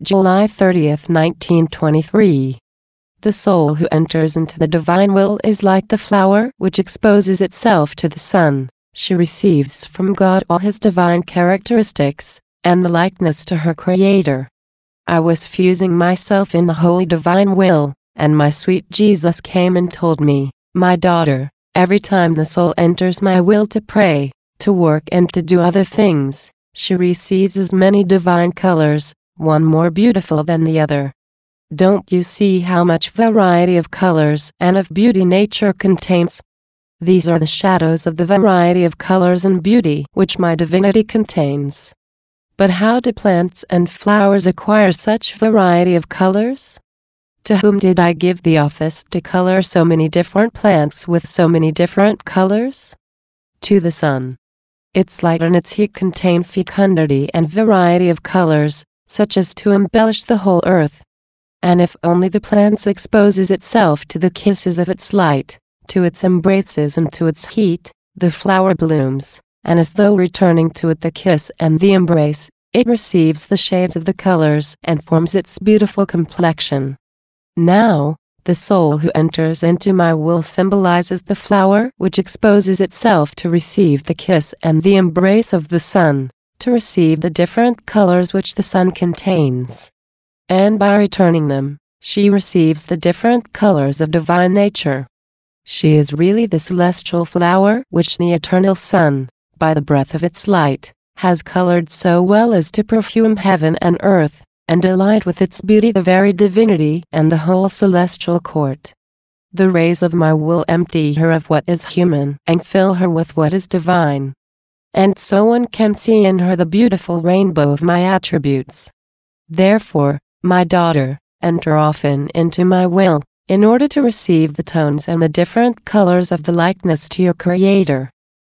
July 30, 1923. The soul who enters into the divine will is like the flower which exposes itself to the sun. She receives from God all his divine characteristics, and the likeness to her Creator. I was fusing myself in the holy divine will, and my sweet Jesus came and told me, "My daughter, every time the soul enters my will to pray, to work and to do other things, she receives as many divine colors, one more beautiful than the other." Don't you see how much variety of colors and of beauty nature contains? These are the shadows of the variety of colors and beauty which my divinity contains. But how do plants and flowers acquire such variety of colors? To whom did I give the office to color so many different plants with so many different colors? To the sun. Its light and its heat contain fecundity and variety of colors, such as to embellish the whole earth. And if only the plant exposes itself to the kisses of its light, to its embraces and to its heat, the flower blooms, and as though returning to it the kiss and the embrace, it receives the shades of the colors and forms its beautiful complexion. Now, the soul who enters into my will symbolizes the flower which exposes itself to receive the kiss and the embrace of the sun, to receive the different colors which the sun contains. And by returning them, she receives the different colors of divine nature. She is really the celestial flower which the eternal sun, by the breath of its light, has colored so well as to perfume heaven and earth, and delight with its beauty the very divinity and the whole celestial court. The rays of my will empty her of what is human and fill her with what is divine. And so one can see in her the beautiful rainbow of my attributes. Therefore, my daughter, enter often into my will, in order to receive the tones and the different colors of the likeness to your Creator.